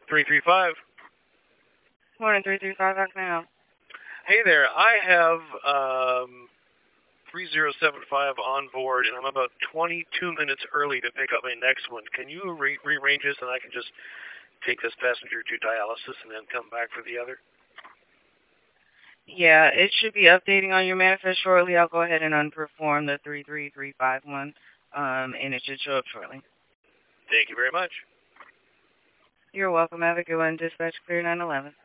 335. Morning, 335. How can I help? Hey there. I have 3075 on board, and I'm about 22 minutes early to pick up my next one. Can you rearrange this, and I can just take this passenger to dialysis and then come back for the other? Yeah, it should be updating on your manifest shortly. I'll go ahead and unperform the 33351, and it should show up shortly. Thank you very much. You're welcome. Have a good one. Dispatch clear 911.